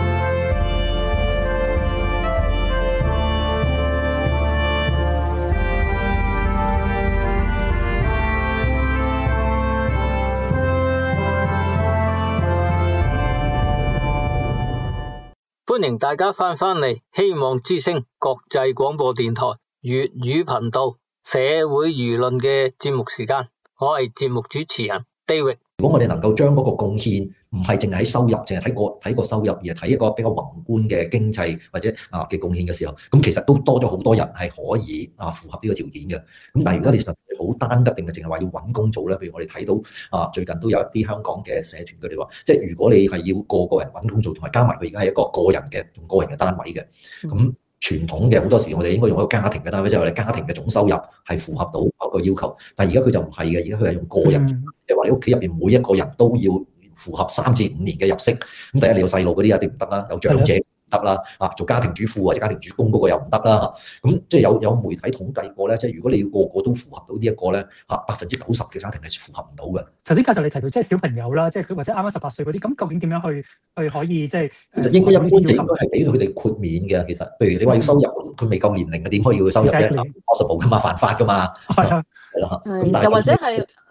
歡迎大家翻嚟，希望之聲國際廣播電台粵語頻道社會輿論嘅節目時間，我係節目主持人 David。 如果我哋能夠將嗰個貢獻唔係淨係喺收入，淨係睇個收入，而係睇一個比較宏觀嘅經濟或者嘅貢獻嘅時候，咁其實都多咗好多人係可以符合呢個條件嘅。咁但係如果你實好單一定係淨係話要揾工做咧，譬如我哋睇到最近都有一啲香港嘅社團，佢哋話即係如果你係要個人揾工做，同埋加埋佢而家係一個個人嘅單位嘅，咁傳統嘅好多時我哋應該用一個家庭嘅單位，即係我哋家庭嘅總收入係符合到嗰個要求。但係而家佢就唔係嘅，而家佢係用個人，即係話你屋企入邊每一個人都要符合3至5年嘅入息。咁第一你有細路嗰啲一定唔得啦，有長者唔得啦，做家庭主婦或者家庭主公嗰個又唔得啦。咁即係有媒體統計過咧，即係如果你要個個都符合到呢一個咧，90%嘅家庭係符合唔到嘅。 頭先教授你提到即係小朋友啦，即係佢或者啱啱18歲嗰啲，咁究竟點樣去可以即係？ 其實應該一般就應該係俾佢哋豁免嘅。其實，譬如你話要收入，佢未夠年齡嘅點可以要收入咧？possible 噶嘛，犯法噶嘛。係啦。 咁又或者係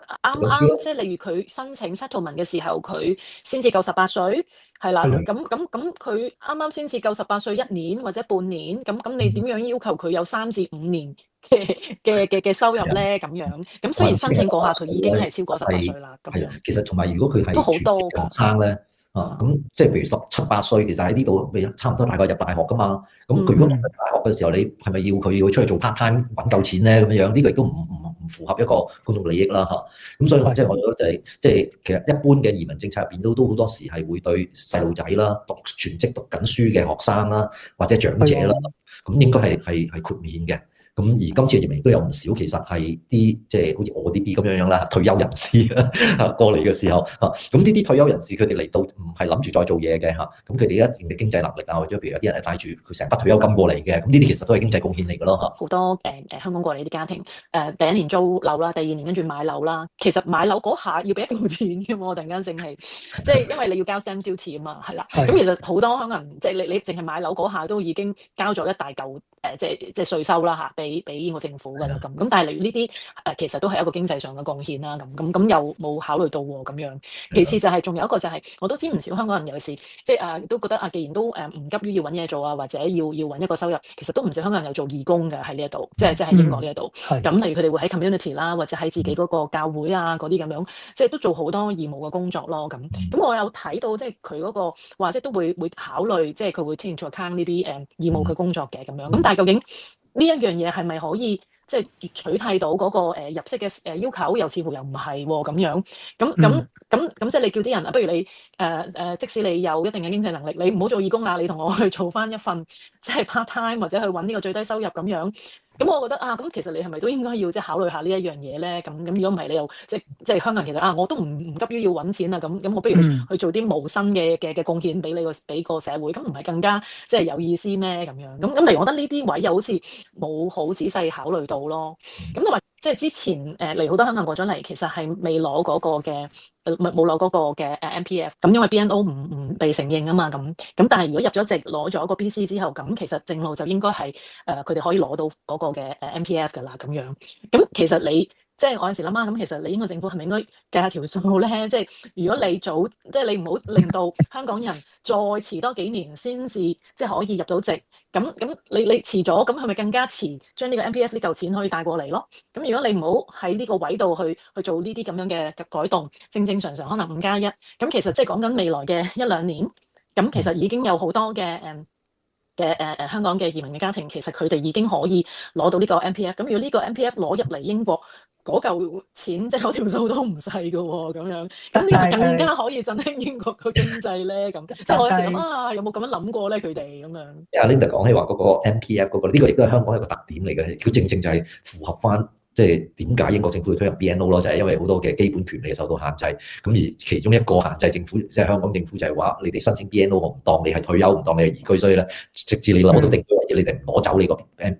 即係例如佢申請 settlement 嘅時候，佢先至夠18歲，係啦。 係咁佢啱啱先至夠18歲1年或者半年，咁你點樣要求佢有3至5年嘅收入咧？咁樣咁雖然申請嗰下佢已經係超過18歲啦，咁樣。 其實同埋如果佢係都好多全職學生咧。咁即係譬如17、18歲，其實喺呢度未差唔多大概入大學噶嘛。咁佢如果入大學嘅時候，你係咪要佢出去做 part time 揾夠錢咧？咁樣呢個亦都唔符合一個公眾利益啦嚇。咁所以即係我覺得就係即係其實一般嘅移民政策入邊都好多時係會對細路仔啦、全職讀緊書嘅學生啦，或者長者啦，咁應該係豁免嘅。咁而今次嘅移民都有唔少，其實係啲即係好似我呢啲咁樣啦，退休人士過嚟嘅時候咁呢啲退休人士佢哋嚟到唔係諗住再做嘢嘅咁佢哋一定嘅經濟能力啊，或者譬如有啲人係帶住佢成筆退休金過嚟嘅，咁呢啲其實都係經濟貢獻嚟嘅咯好多香港過嚟啲家庭第一年租樓啦，第2年跟住買樓啦，其實買樓嗰下要俾一嚿錢嘅喎，突然間淨係即係因為你要交 stamp duty 啊嘛，係啦。咁其實好多香港人即係你淨係買樓嗰下都已經交咗一大嚿即係稅收啦俾英國政府㗎啦咁，但係例如呢啲其實都係一個經濟上嘅貢獻啦咁又冇考慮到喎咁樣。其次就係仲有一個就係我都知唔少香港人尤其是即係都覺得既然都唔急於要揾嘢做啊，或者要揾一個收入，其實都唔少香港人有做義工嘅喺呢一度，即係喺英國呢一度。咁例如佢哋會喺 community 啦，或者喺自己嗰個教會啊嗰啲咁樣，即係都做好多義務嘅工作咯咁。咁我有睇到即係佢嗰個話即係都會考慮，即係佢會 take into account 呢啲義務嘅工作嘅咁樣。咁但係究竟呢一樣嘢係咪可以即係取替到嗰個入息嘅要求？又似乎又唔係喎咁樣。咁即係你叫啲人啊，不如你即使你有一定嘅經濟能力，你唔好做義工啦，你同我去做翻一份即係 part time 或者去揾呢個最低收入咁樣。咁我覺得咁其實你係咪都應該要即係考慮下呢一樣嘢咧？咁如果唔係你又即係香港人其實我都唔急於要揾錢啊，咁我不如去做啲無薪嘅貢獻俾個社會，咁唔係更加即係有意思咩？咁樣咁例如我覺得呢啲位又好似冇好仔細考慮到咯。咁同埋即係之前嚟好多香港人過咗嚟，其實係未攞嗰個嘅冇攞嗰個嘅MPF，咁因為 BNO 唔被承認啊嘛，咁但係如果入咗籍攞咗個 BC 之後，咁其實正路就應該係佢哋可以攞到嗰個嘅MPF 㗎啦，咁樣。咁其實你即係我有時諗下，咁其實你英國政府係咪應該計下條數咧？即係如果你早，即係你唔好令到香港人再遲多幾年先至即係可以入到籍，咁你遲咗，咁係咪更加遲將呢個 MPF 呢嚿錢可以帶過嚟咯？咁如果你唔好喺呢個位度去做呢啲咁樣嘅改動，正常可能5+1，咁其實即係講緊未來嘅1-2年，咁其實已經有好多嘅香港嘅移民嘅家庭，其實佢哋已經可以攞到呢個 MPF。咁如果呢個 MPF 攞入嚟英國，嗰嚿錢即係嗰條數都唔細㗎喎，咁樣咁呢個更加可以振興英國個經濟咧。咁即係我有時諗有冇咁樣諗過咧？佢哋咁樣。 阿 Linda 講起話嗰個 MPF 嗰個，呢個亦都係香港一個特點嚟嘅。佢正正就係符合翻。即係點解英國政府要推入 BNO 咯？就係因為好多嘅基本權利受到限制，咁而其中一個限制政府，即係香港政府就係話，你哋申請 BNO 我唔當你係退休，唔當你係移居，所以咧直至你攞到定居為止，你哋唔攞走你個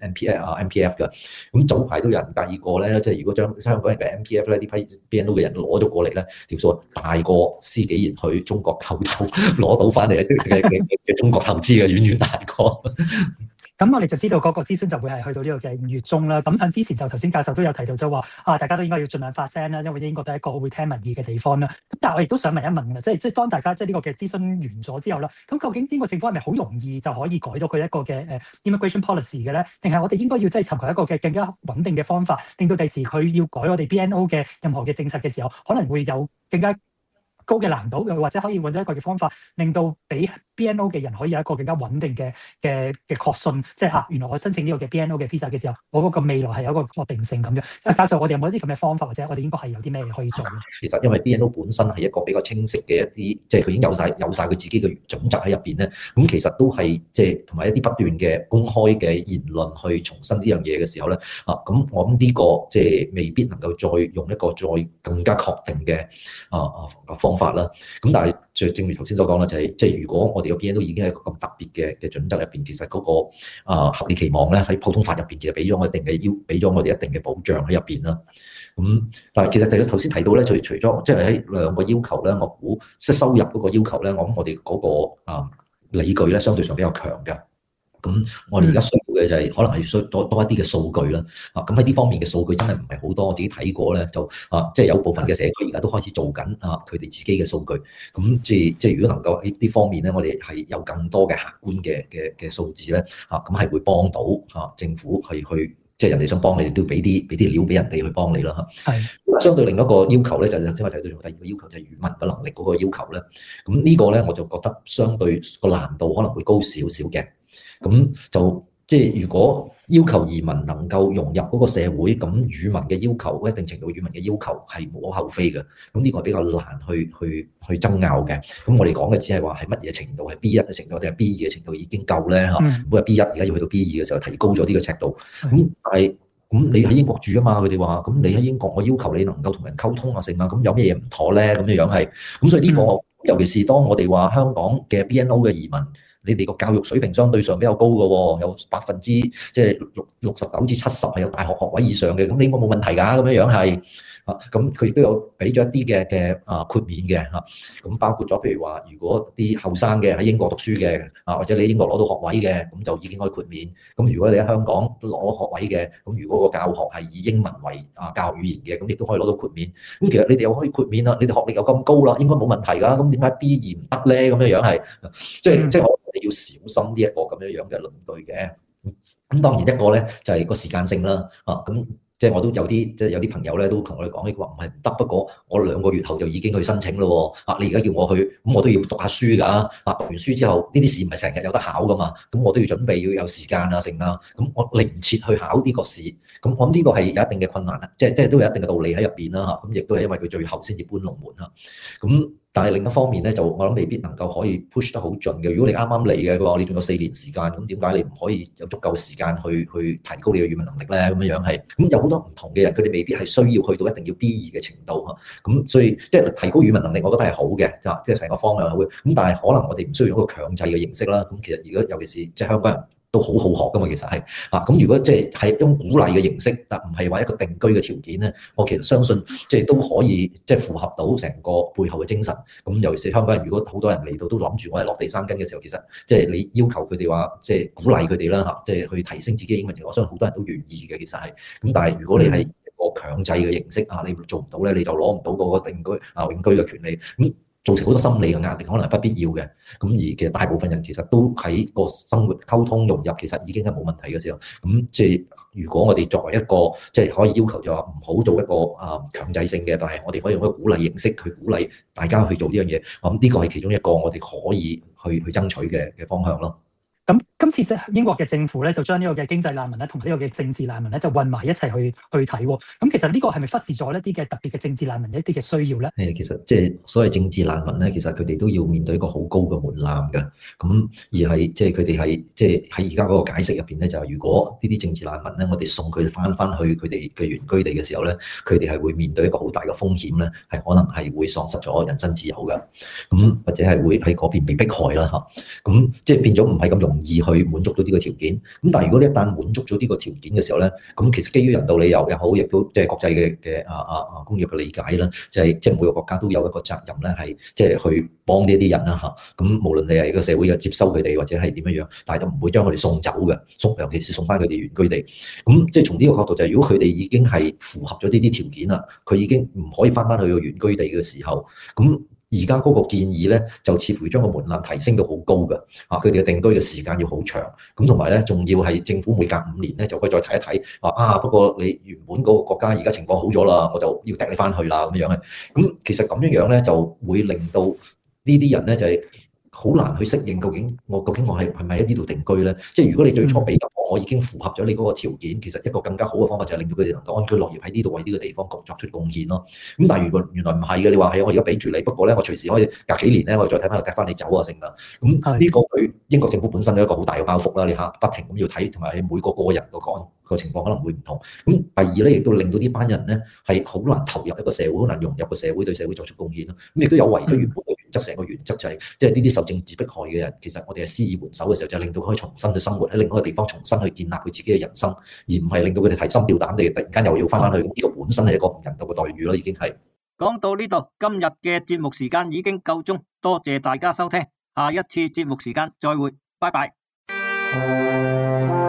MPF 㗎。咁早排都有人介意過咧，即係如果將香港人嘅 MPF 咧，呢批 BNO 嘅人攞咗過嚟咧，條數大過施紀賢去中國購樓攞到翻嚟嘅中國投資嘅，遠遠大過。 咁我哋就知道嗰個諮詢就會係去到呢個嘅5月中啦。咁喺之前就頭先教授都有提到就話大家都應該要盡量發聲啦，因為英國都係一個會聽民意嘅地方啦。咁但係我亦都想問一問嘅，即係當大家即係呢個嘅諮詢完咗之後啦，咁究竟英國政府係咪好容易就可以改到佢一個嘅immigration policy 嘅咧？定係我哋應該要即係尋求一個嘅更加穩定嘅方法，令到第時佢要改我哋 BNO 嘅任何嘅政策嘅時候，可能會有更加高嘅難度，又或者可以揾到一個嘅方法，令到俾 BNO 嘅人可以有一個更加穩定嘅確信，即係原來我申請呢個嘅 BNO 嘅 visa 嘅時候，我嗰個未來係有一個確定性咁樣。教授，我哋有冇一啲咁嘅方法，或者我哋應該係有啲咩可以做咧？ 其實因為 BNO 本身係一個比較清晰嘅一啲，即係佢已經有晒佢自己嘅準則喺入邊咧。咁其實都係即係同埋一啲不斷嘅公開嘅言論去重申呢樣嘢嘅時候咧，咁我諗呢個即係未必能夠再用一個再更加確定嘅方法啦。咁但係正如頭先所講啦，就係即係如果我哋個 BNO 已經係一個咁特別嘅準則入邊，其實嗰個合理期望咧喺普通法入邊其實俾咗我哋一定嘅保障喺入邊啦。咁但係其實頭先提到咧，除咗即係喺兩個要求咧，我估即係收入嗰個要求咧，我諗我哋嗰個理據咧相對上比較強嘅。 咁我哋而家需要嘅就係可能係需要多一啲嘅數據啦。咁喺呢方面嘅數據真係唔係好多，我自己睇過咧，就即係有部分嘅社區而家都開始做緊佢哋自己嘅數據。咁即係如果能夠喺呢方面咧，我哋係有更多嘅客觀嘅數字咧，咁係會幫到政府去即係人哋想幫你，都要俾啲料俾人哋去幫你啦嚇。係。相對另一個要求咧，就係頭先我提到第二個要求就係語文嘅能力嗰個要求咧。咁呢個咧我就覺得相對個難度可能會高少少嘅。咁就即係如果要求移民能夠融入嗰個社會，咁語文嘅要求，一定程度語文嘅要求係無可厚非嘅。咁呢個係比較難去爭拗嘅。咁我哋講嘅只係話係乜嘢程度，係 B1 嘅程度定係 B2 嘅程度已經夠咧嚇。咁啊 B1 而家要去到 B2 嘅時候，提高咗呢個尺度。咁但係咁你喺英國住啊嘛，佢哋話咁你喺英國，我要求你能夠同人溝通啊，成啊，咁有咩嘢唔妥咧？咁樣係。咁所以呢個，尤其是當我哋話香港嘅 BNO 嘅移民，你哋個教育水平相對上比較高嘅喎，有60%即係69%至70%係有大學學位以上嘅，咁你應該冇問題㗎，咁樣係。咁佢亦都有俾咗一啲嘅豁免嘅嚇，咁包括咗譬如話，如果啲後生嘅喺英國讀書嘅或者你喺英國攞到學位嘅，咁就已經可以豁免。咁如果你喺香港攞學位嘅，咁如果個教學係以英文為教學語言嘅，咁亦都可以攞到豁免。咁其實你哋又可以豁免啦，你哋學歷又咁高啦，應該冇問題㗎。咁點解 B2 唔得咧？咁樣係，即係我哋要小心呢一個咁樣嘅論據嘅。咁當然一個咧就係個時間性啦。咁即係我都有啲朋友咧都同我哋講，佢話唔係唔得，不過我2個月後就已經去申請咯。你而家叫我去，咁我都要讀下書㗎。讀完書之後，呢啲試唔係成日有得考㗎嘛，咁我都要準備，要有時間啊，成啊。咁我嚟唔切去考呢個試，咁我諗呢個係有一定嘅困難啦，即係都有一定嘅道理喺入邊啦嚇。咁亦都係因為佢最後先至搬龍門嚇。咁但係另一方面咧，就我諗未必能夠可以 push 得好盡嘅。如果你啱啱嚟嘅話，你仲有4年時間，咁點解你唔可以有足夠時間去提高你嘅語文能力咧？咁樣係，咁有好多唔同嘅人，佢哋未必係需要去到一定要 B2 嘅程度嚇。咁所以即係提高語文能力，我覺得係好嘅，即係成個方向好嘅。咁但係可能我哋唔需要一個強制嘅形式啦。咁其實如果尤其是即係香港人都好好學噶嘛，其實係咁如果即係一種鼓勵嘅形式，但唔係話一個定居嘅條件咧，我其實相信即係都可以即係符合到成個背後嘅精神。咁尤其是香港人，如果好多人嚟到都諗住我係落地生根嘅時候，其實即係你要求佢哋話即係鼓勵佢哋啦嚇，即係去提升自己嘅英文程度，我相信好多人都願意嘅。其實係咁，但係如果你係一個強制嘅形式你做唔到咧，你就攞唔到嗰個定居永居嘅權利。咁造成好多心理嘅壓力，可能係不必要嘅。咁而其實大部分人其實都喺個生活溝通融入，其實已經係冇問題嘅時候。咁即係如果我哋作為一個即係可以要求就話唔好做一個強制性嘅，但係我哋可以用一個鼓勵形式去鼓勵大家去做呢樣嘢。咁呢個係其中一個我哋可以去爭取嘅方向咯。 咁今次即係英國嘅政府咧，就將呢個嘅經濟難民咧，同埋呢個嘅政治難民咧，就混埋一齊去睇喎。咁其實呢個係咪忽視咗一啲嘅特別嘅政治難民一啲嘅需要咧？ 其實即係所謂政治難民咧，其實佢哋都要面對一個好高嘅門檻嘅。咁而係即係佢哋係即係喺而家嗰個解釋入邊咧，就係如果呢啲政治難民咧，我哋送佢翻去佢哋嘅原居地嘅時候咧，佢哋係會面對一個好大嘅風險咧，係可能係會喪失咗人身自由嘅。咁或者係會喺嗰邊被迫害啦嚇。咁即係變咗唔係咁容易去滿足到呢個條件。咁但係如果你一旦滿足咗呢個條件嘅時候咧，咁其實基於人道理由又好，亦都即係國際嘅公約嘅理解啦，就係即係每個國家都有一個責任咧，係即係去幫呢啲人啦嚇。咁無論你係個社會嘅接收佢哋或者係點樣樣，但係都唔會將佢哋送走嘅，尤其是送翻佢哋原居地。咁即係從呢個角度就係，如果佢哋已經係符合咗呢啲條件啦，佢已經唔可以翻去個原居地嘅時候，咁而家嗰個建議咧，就似乎將個門檻提升到好高嘅，佢哋嘅定居嘅時間要好長，咁同埋咧，仲要係政府每隔5年咧就可以再睇一睇，不過你原本嗰個國家而家情況好咗啦，我就要掟你翻去啦咁樣嘅。咁其實咁樣咧就會令到呢啲人咧就係好難去適應，究竟我係咪喺呢度定居咧？即係如果你最初俾我已經符合咗你嗰個條件，其實一個更加好嘅方法就係令到佢哋能夠安居樂業喺呢度為呢個地方作出貢獻咯。咁但係如果原來唔係嘅，你話係我而家俾住你，不過咧我隨時可以隔幾年咧我再睇翻佢，夾翻你走啊成啦。咁呢個對英國政府本身有一個好大嘅包袱啦，你不停咁要睇，同埋喺每個人個情況可能會唔同。咁第二咧，亦都令到呢班人咧係好難投入一個社會，好難融入個社會，對社會作出貢獻咯。咁亦都有違咗原本嘅原則，成個原則就係即係呢啲受政治迫害嘅人，其實我哋係施以援手嘅時候，就係令到佢可以重新去生活喺另外一個地方，重新去建立佢自己嘅人生，而唔係令到佢哋提心吊膽地突然間又要翻去。呢個本身係一個唔人道嘅待遇咯，已經係。 講到呢度，今日嘅節目時間已經夠鐘，多謝大家收聽，下一次節目時間再會，拜拜。 拜。